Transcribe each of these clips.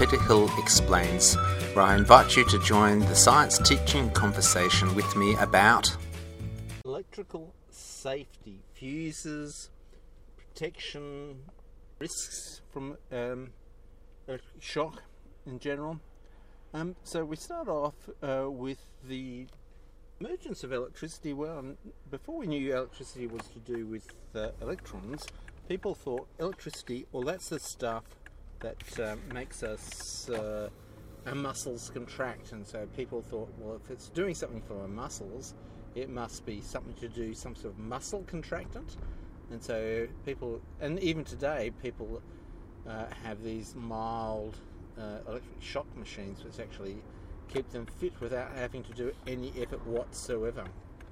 Peter Hill Explains, where I invite you to join the science teaching conversation with me about electrical safety, fuses, protection, risks from electric shock in general. So we start off with the emergence of electricity. Well, before we knew electricity was to do with electrons, people thought electricity, well, that's the stuff that makes us our muscles contract, and so people thought, well, if it's doing something for our muscles, it must be something to do, some sort of muscle contractant. And so people, and even today, people have these mild electric shock machines which actually keep them fit without having to do any effort whatsoever.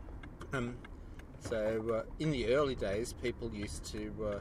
So in the early days, people used to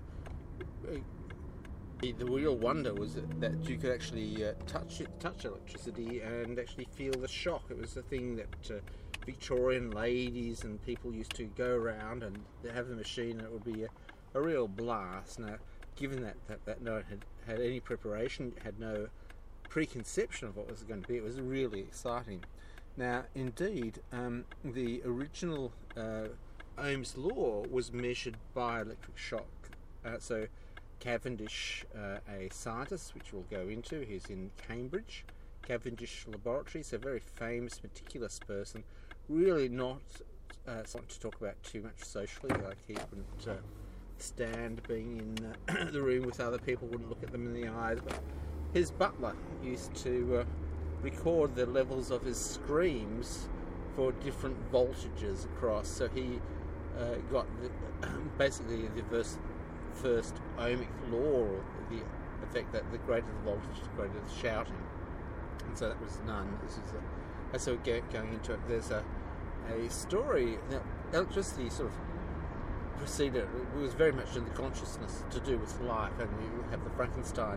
the real wonder was that you could actually touch electricity and actually feel the shock. It was the thing that Victorian ladies and people used to go around and have the machine, and it would be a real blast. Now, given that no one had any preparation, had no preconception of what was going to be, it was really exciting. Now, indeed, the original Ohm's law was measured by electric shock. So Cavendish, a scientist, which we'll go into, he's in Cambridge, Cavendish Laboratories, a very famous, meticulous person, really not something to talk about too much socially. Like, he wouldn't stand being in the room with other people, wouldn't look at them in the eyes, but his butler used to record the levels of his screams for different voltages across. So he got basically the first ohmic law, or the effect that the greater the voltage, the greater the shouting. And so that was none. So going into it, there's a story. Now, electricity sort of preceded, it was very much in the consciousness to do with life, and you have the Frankenstein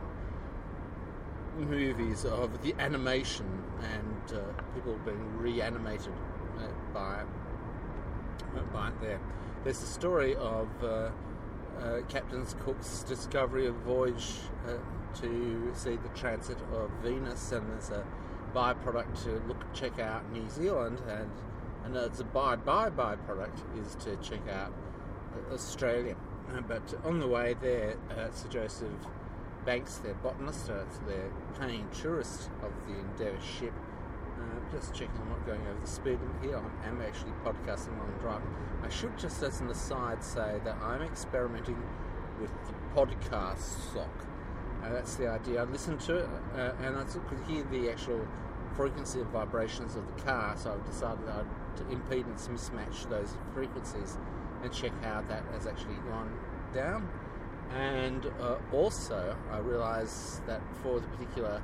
movies of the animation and people being reanimated by it there. There's the story of Captain Cook's discovery of voyage to see the transit of Venus, and there's a byproduct to check out New Zealand, and it's a byproduct is to check out Australia. But on the way there, Sir Joseph Banks, their botanist, their paying tourist of the Endeavour ship, just checking I'm not going over the speed limit here. I am actually podcasting while I'm driving. I should just, as an aside, say that I'm experimenting with the podcast sock. That's the idea. I listened to it and I could hear the actual frequency of vibrations of the car, so I've decided to impedance mismatch those frequencies and check how that has actually gone down. And also I realised that for the particular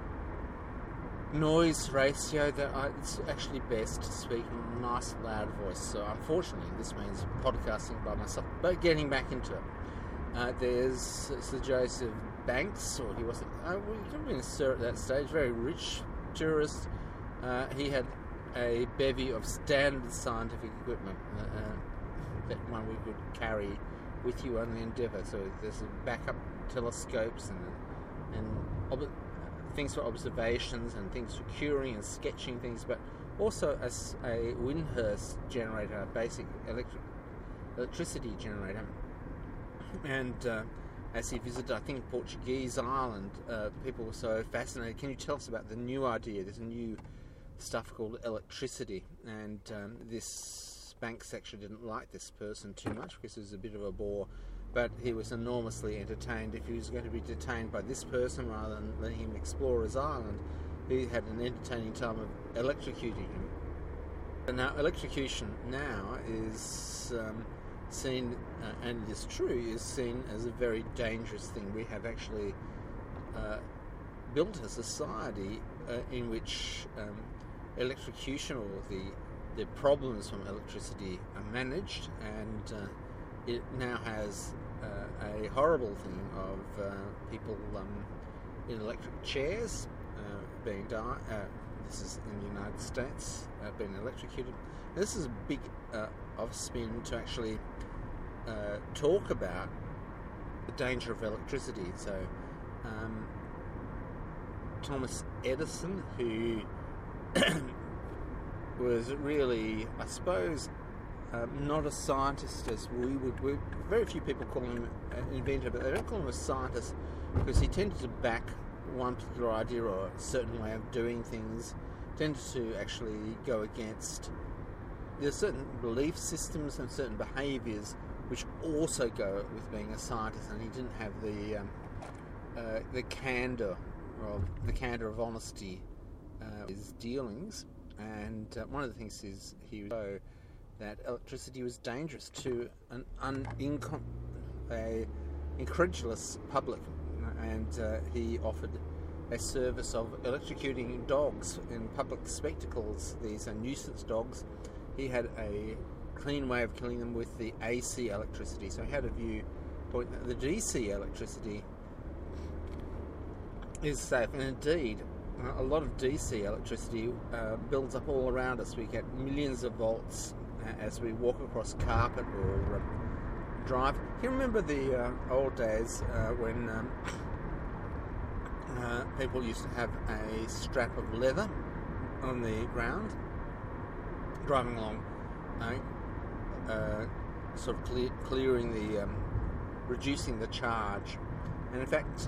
noise ratio, that it's actually best to speak in a nice loud voice. So unfortunately this means podcasting by myself. But getting back into it, there's Sir Joseph Banks, or he wasn't, he could have been a sir at that stage, very rich tourist. He had a bevy of standard scientific equipment that one we could carry with you on the Endeavour. So there's backup telescopes and things for observations and things for curing and sketching things, but also as a Windhurst generator, a basic electricity generator. And as he visited, I think, Portuguese island, people were so fascinated. Can you tell us about the new idea? There's a new stuff called electricity, and this Banks actually didn't like this person too much because he was a bit of a bore, but he was enormously entertained. If he was going to be detained by this person rather than letting him explore his island, he had an entertaining time of electrocuting him. And now electrocution now is seen, and it is true, is seen as a very dangerous thing. We have actually built a society in which electrocution, or the problems from electricity, are managed, and it now has a horrible thing of people in electric chairs being died. This is in the United States, being electrocuted. This is a big of spin to actually talk about the danger of electricity. So Thomas Edison, who was really, I suppose, not a scientist as we would. Very few people call him an inventor, but they don't call him a scientist because he tended to back one particular idea or a certain way of doing things, tended to actually go against. There's certain belief systems and certain behaviours which also go with being a scientist, and he didn't have the candour of honesty his dealings. And one of the things is he would know that electricity was dangerous to an incredulous public, and he offered a service of electrocuting dogs in public spectacles. These are nuisance dogs. He had a clean way of killing them with the AC electricity. So he had a viewpoint that the DC electricity is safe, and indeed a lot of DC electricity builds up all around us. We get millions of volts as we walk across carpet or drive. You remember the old days when people used to have a strap of leather on the ground, driving along, sort of clearing the, reducing the charge. And in fact,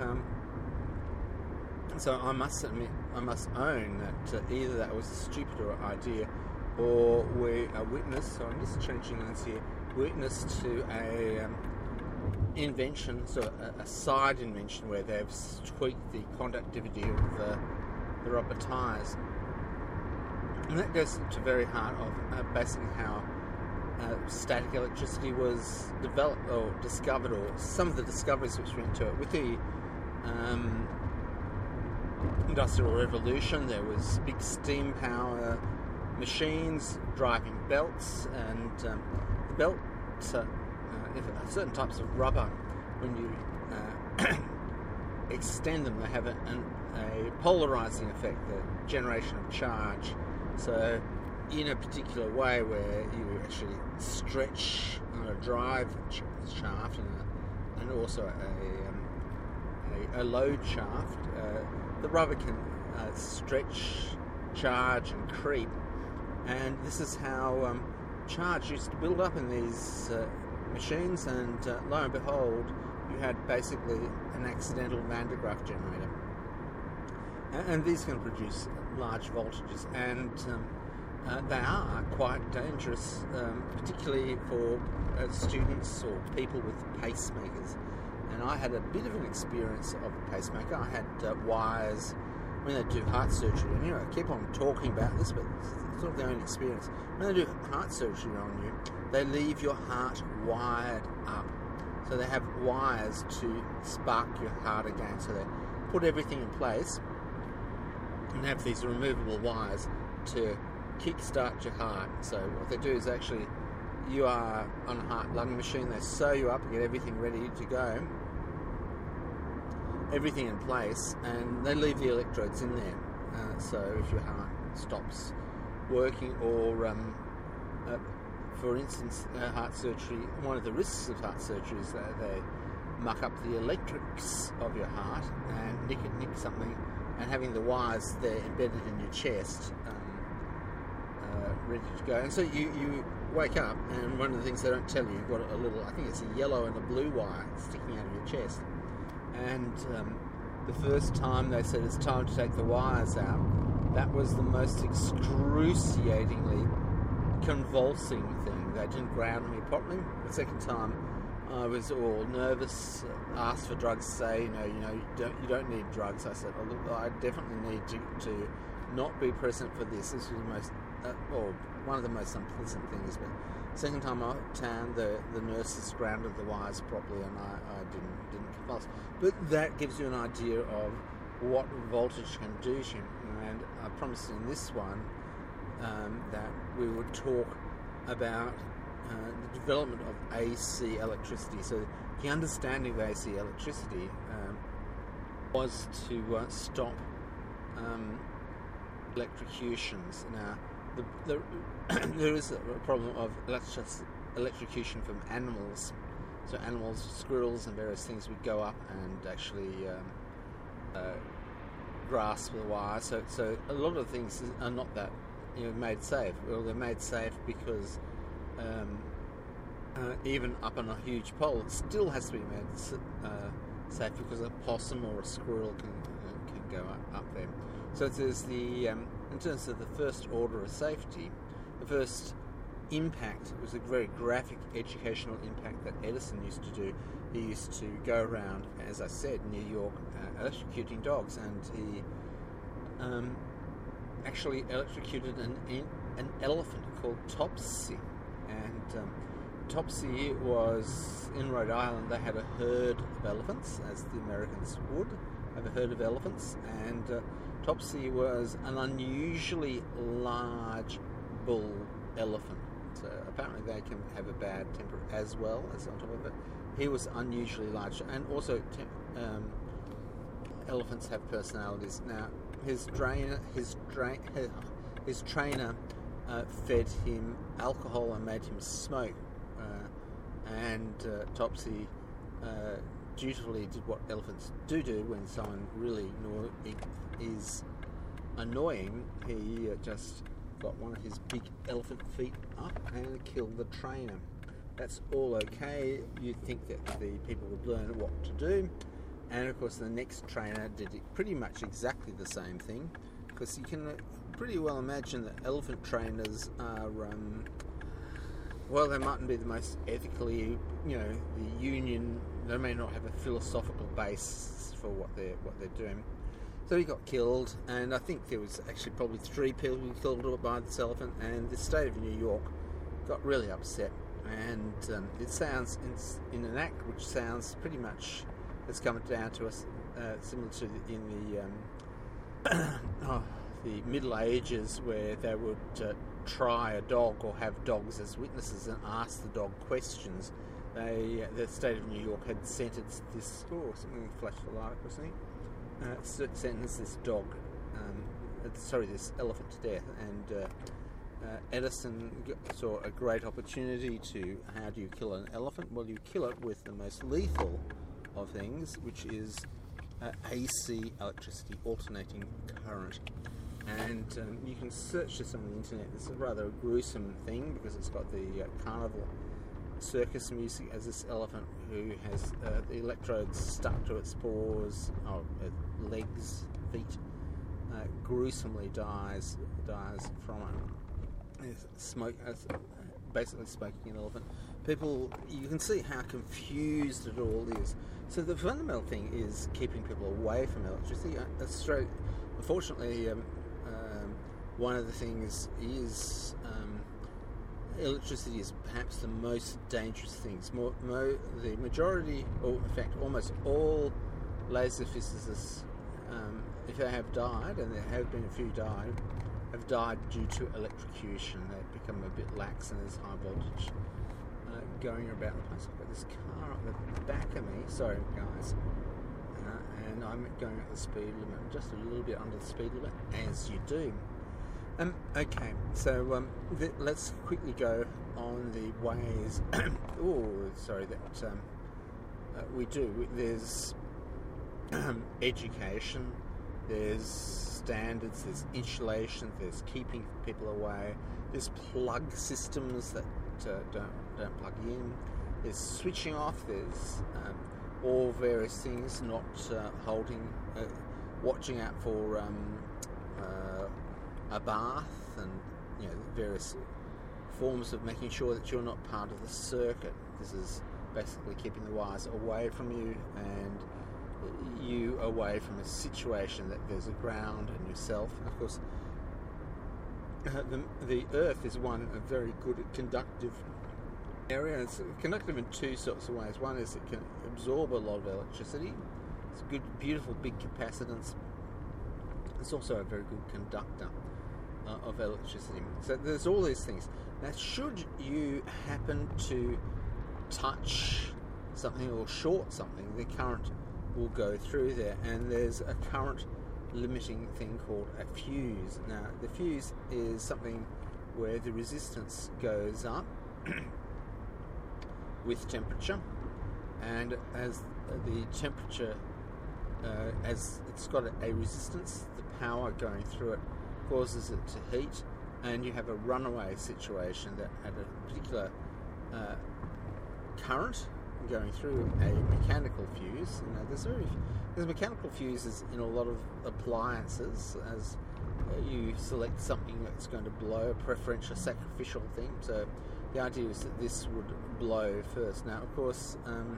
so I must admit, I must own that either that was a stupider idea, or we're a witness, so I'm just changing lines here, witness to a invention, so a side invention where they've tweaked the conductivity of the rubber tyres. And that goes to the very heart of basically how static electricity was developed or discovered, or some of the discoveries which went to it. With the Industrial Revolution, there was big steam power machines driving belts, and the belt, certain types of rubber, when you extend them, they have a polarizing effect, the generation of charge. So in a particular way where you actually stretch a drive shaft and also a load shaft, the rubber can stretch, charge and creep, and this is how charge used to build up in these machines, and lo and behold, you had basically an accidental Van de Graaff generator, and these can produce large voltages, and they are quite dangerous, particularly for students or people with pacemakers. And I had a bit of an experience of a pacemaker. I had wires when they do heart surgery, and I keep on talking about this, but it's sort of their own experience. When they do heart surgery on you, they leave your heart wired up. So they have wires to spark your heart again. So they put everything in place and have these removable wires to kick-start your heart. So what they do is actually, you are on a heart-lung machine, they sew you up and get everything ready to go, everything in place, and they leave the electrodes in there. So if your heart stops working, or for instance, heart surgery, one of the risks of heart surgery is that they muck up the electrics of your heart and nick something, and having the wires there embedded in your chest, ready to go. And so you wake up, and one of the things they don't tell you, you've got a little, I think it's a yellow and a blue wire sticking out of your chest. And the first time they said it's time to take the wires out, that was the most excruciatingly convulsing thing. They didn't ground me properly. The second time, I was all nervous, asked for drugs, say, you don't need drugs. I said, oh, look, I definitely need to not be present for this. This was the most, one of the most unpleasant things. But second time out of town, the nurses grounded the wires properly, and I didn't convulse. But that gives you an idea of what voltage can do to you. And I promised in this one that we would talk about the development of AC electricity. So the understanding of AC electricity was to stop electrocutions. Now, there is a problem of electrocution from animals. So animals, squirrels and various things would go up and actually grasp the wire. So a lot of things are not that made safe. Well, they're made safe because even up on a huge pole, it still has to be made safe because a possum or a squirrel can go up there. So there's in terms of the first order of safety, the first impact was a very graphic educational impact that Edison used to do. He used to go around, as I said, New York, electrocuting dogs, and he actually electrocuted an elephant called Topsy. And Topsy was in Rhode Island. They had a herd of elephants, as the Americans would have a herd of elephants, and Topsy was an unusually large bull elephant. So apparently they can have a bad temper as well as on top of it. He was unusually large, and also elephants have personalities. Now his trainer fed him alcohol and made him smoke, and Topsy dutifully did what elephants do when someone really is annoying. He just got one of his big elephant feet up and killed the trainer. That's all okay. You'd think that the people would learn what to do, and of course the next trainer did pretty much exactly the same thing, because you can pretty well imagine that elephant trainers are well, they mightn't be the most ethically, the union, they may not have a philosophical base for what they're doing. So he got killed, and I think there was actually probably 3 people killed by this elephant, and the state of New York got really upset. And it sounds in an act which sounds pretty much, it's come down to us similar to the Middle Ages, where they would try a dog or have dogs as witnesses and ask the dog questions. The state of New York had sentenced this. Oh, something flashed the light across me. Sentenced this this elephant to death, and Edison saw a great opportunity to, how do you kill an elephant? Well, you kill it with the most lethal of things, which is AC electricity, alternating current. And you can search this on the internet. It's a rather gruesome thing, because it's got the carnival circus music as this elephant who has the electrodes stuck to its paws, legs, feet, gruesomely dies from it. It's basically smoking an elephant. People, you can see how confused it all is. So the fundamental thing is keeping people away from electricity. Unfortunately, one of the things is electricity is perhaps the most dangerous things. The majority, or in fact almost all laser physicists, if they have died, and there have been a few died, have died due to electrocution. They've become a bit lax, and there's high voltage going about the place. I've got this car up the back of me, sorry guys, and I'm going at the speed limit, just a little bit under the speed limit, as you do. Okay, so let's quickly go on the ways that we do. There's education, there's standards, there's insulation, there's keeping people away, there's plug systems that don't plug in, there's switching off, there's all various things, not watching out for a bath, and various forms of making sure that you're not part of the circuit. This is basically keeping the wires away from you, and you away from a situation that there's a ground and yourself. And of course, the Earth is a very good conductive area. It's conductive in 2 sorts of ways. One is it can absorb a lot of electricity. It's a good, beautiful, big capacitance. It's also a very good conductor of electricity. So there's all these things. Now, should you happen to touch something or short something, the current will go through there, and there's a current limiting thing called a fuse. Now, the fuse is something where the resistance goes up with temperature, and as the temperature as it's got a resistance, the power going through it causes it to heat, and you have a runaway situation that at a particular current going through a mechanical fuse. There's mechanical fuses in a lot of appliances, as you select something that's going to blow, a preferential sacrificial thing. So the idea is that this would blow first. Now, of course,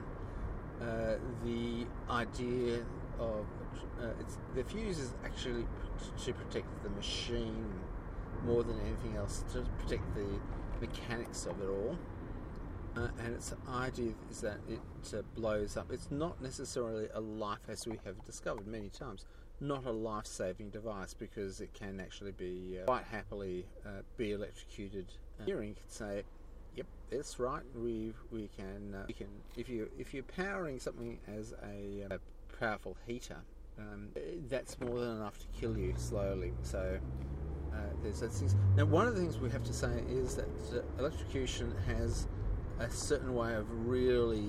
the idea of the fuse is actually to protect the machine more than anything else, to protect the mechanics of it all. And its idea is that it blows up. It's not necessarily a life, as we have discovered many times, not a life-saving device, because it can actually be quite happily be electrocuted. Hearing could say, "Yep, that's right. We can if you're powering something as a powerful heater, that's more than enough to kill you slowly." So there's those things. Now, one of the things we have to say is that electrocution has a certain way of really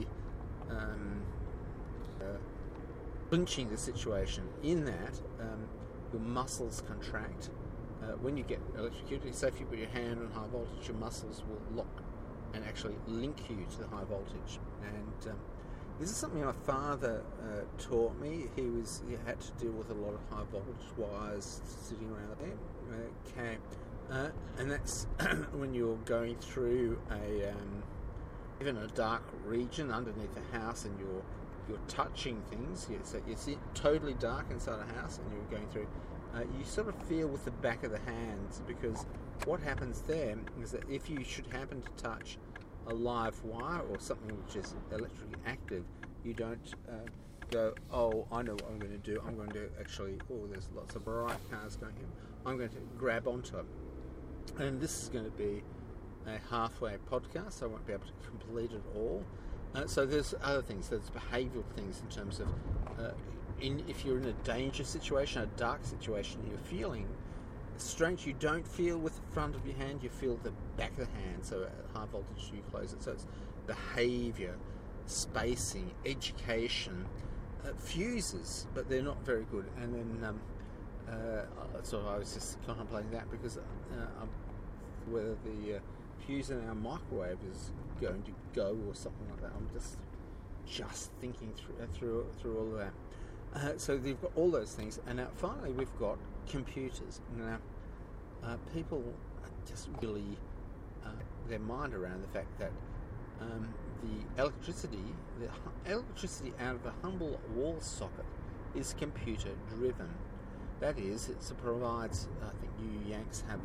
clinching the situation, in that your muscles contract when you get electrocuted. So if you put your hand on high voltage, your muscles will lock and actually link you to the high voltage. And this is something my father taught me. He had to deal with a lot of high voltage wires sitting around there. Okay, and that's when you're going through even a dark region underneath a house, and you're touching things. So it's totally dark inside a house, and you're going through. You sort of feel with the back of the hands, because what happens there is that if you should happen to touch a live wire or something which is electrically active, you don't go, "Oh, I know what I'm going to do. I'm going to actually, there's lots of bright cars going here. I'm going to grab onto it." And this is going to be a halfway podcast, so I won't be able to complete it all. So there's other things. There's behavioural things in terms of if you're in a danger situation, a dark situation, you're feeling strange. You don't feel with the front of your hand, you feel the back of the hand. So at high voltage, you close it. So it's behaviour, spacing, education, fuses, but they're not very good. And then so I was just contemplating that, because whether the fuse in our microwave is going to go or something like that. I'm just thinking through all of that. So they've got all those things, and now finally we've got computers. Now people just really their mind around the fact that the electricity out of a humble wall socket is computer driven. That is, it provides, I think you Yanks have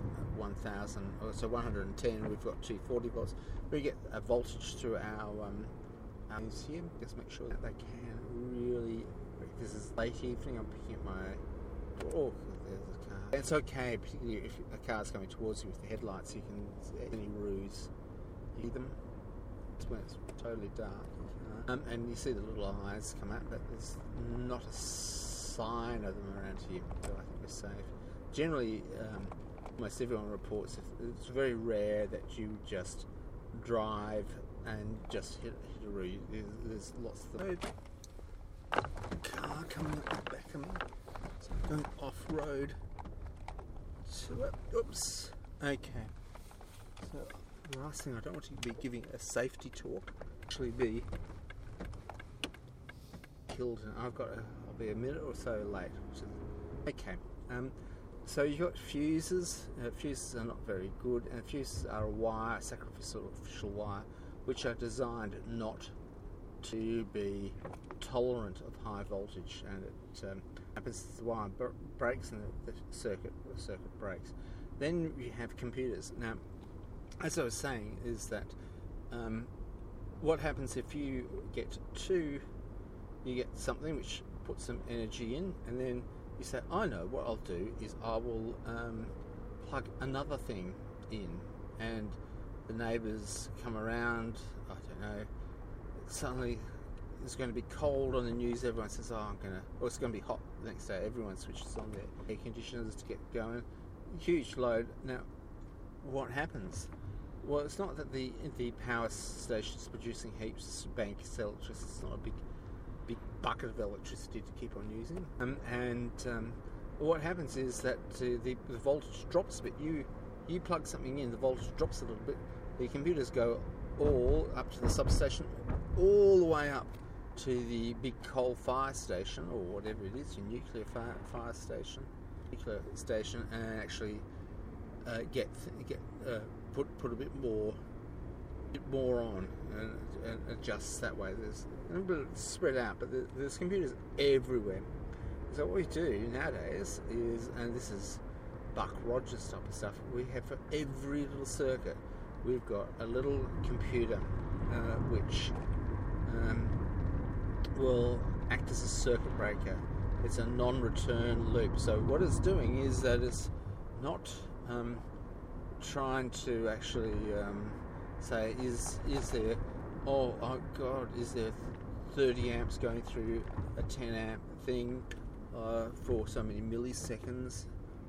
110, we've got 240 volts. We get a voltage through our here. Just make sure that they can really, this is late evening, I'm picking up my, there's a car. It's okay, particularly if a car's coming towards you with the headlights, you can see any roos. You see them? It's when it's totally dark. And you see the little eyes come out, but there's not a sign of them around here, so I think we're safe. Generally, almost everyone reports it's very rare that you just drive and just hit a roo. There's lots of them. Car coming up the back of me, so I'm going off road to it. Oops. Okay. So the last thing, I don't want to be giving a safety talk. Actually, be killed, and I'll be a minute or so late. Okay. So you've got fuses. Fuses are not very good, and fuses are a wire, sacrificial wire, which are designed not to be tolerant of high voltage, and it happens the wire breaks and the circuit breaks. Then you have computers. Now, as I was saying, is that what happens if you get something which puts some energy in, and then you say, I know what I'll do is I will plug another thing in, and the neighbours come around, I don't know, suddenly it's going to be cold on the news, everyone says, or it's going to be hot the next day, everyone switches on their air conditioners to get going, huge load. Now, what happens? Well, it's not that the power station's producing heaps of bank electricity, it's not a big bucket of electricity to keep on using. What happens is that the voltage drops a bit. You plug something in, the voltage drops a little bit. The computers go all up to the substation, all the way up to the big coal fire station, or whatever it is, your nuclear fire station, and actually put a bit more on and adjust that way. There's a little bit spread out, but there's computers everywhere. So what we do nowadays is, and this is Buck Rogers type of stuff, we have for every little circuit, we've got a little computer which will act as a circuit breaker. It's a non-return loop. So what it's doing is that it's not trying to actually say, is there, oh God, is there 30 amps going through a 10 amp thing for so many milliseconds?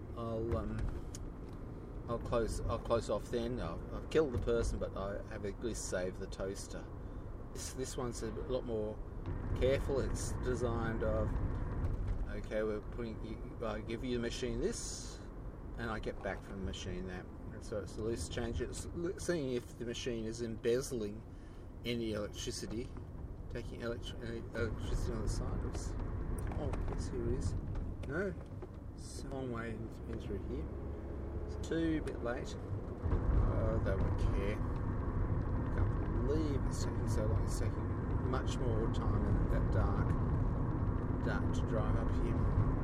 I'll close off then. I'll kill the person, but I have at least saved the toaster. This one's a lot more careful. It's designed of, okay, I give you the machine this, and I get back from the machine that. And so it's the loose change. It's seeing if the machine is embezzling any electricity, taking electricity on the side. Oh, yes, here it is. No, it's a long way in through here. It's a bit late. Oh, they won't care. I can't believe it's taking so long. It's taking much more time in that dark to drive up here.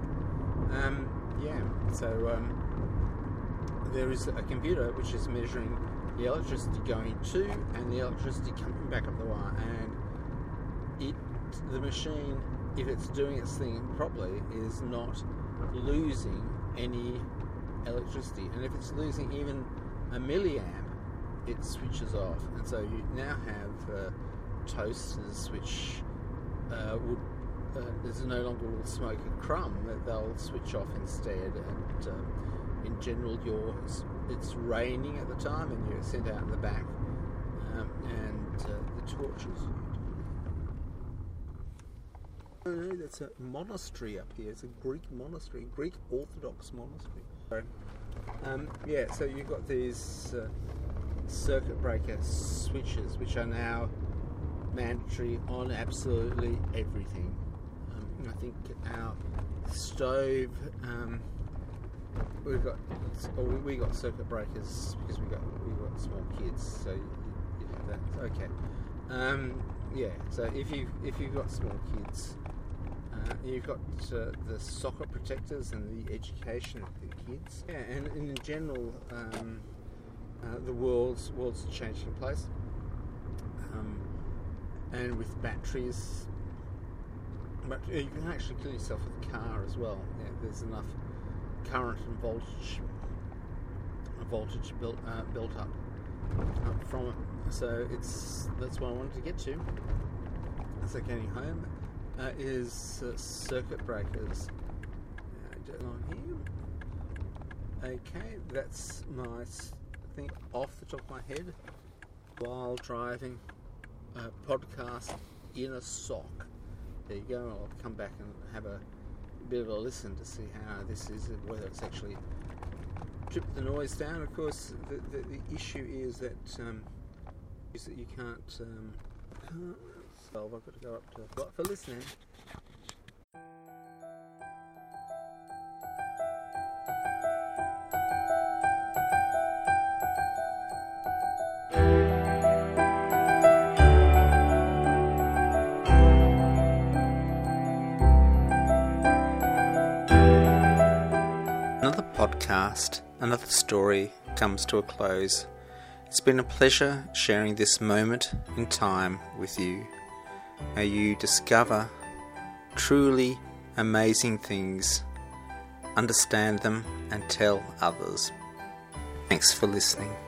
There is a computer which is measuring the electricity going to and the electricity coming back up the wire, and the machine, if it's doing its thing properly, is not losing any electricity, and if it's losing even a milliamp, it switches off. And so you now have toasters which there's no longer will smoke a crumb, that they'll switch off instead. And in general, it's raining at the time, and you're sent out in the back, and the torches. Oh no, that's a monastery up here. It's a Greek monastery, Greek Orthodox monastery. So you've got these circuit breaker switches, which are now mandatory on absolutely everything. I think our stove, we got circuit breakers because we got small kids, so you have that. Okay. So if you've got small kids, you've got the socket protectors and the education of the kids. Yeah, and in general, the world's a changing place. And with batteries, but you can actually kill yourself with a car as well. Yeah, there's enough current and voltage built up from it. So that's what I wanted to get to. So getting home is circuit breakers on here. Okay, that's my thing off the top of my head while driving a podcast in a sock. There you go. I'll come back and have a bit of a listen to see how this is, whether it's actually tripped the noise down. Of course, the issue is that you can't. So I've got to go up to. But for listening. Another podcast, another story comes to a close. It's been a pleasure sharing this moment in time with you. May you discover truly amazing things, understand them, and tell others. Thanks for listening.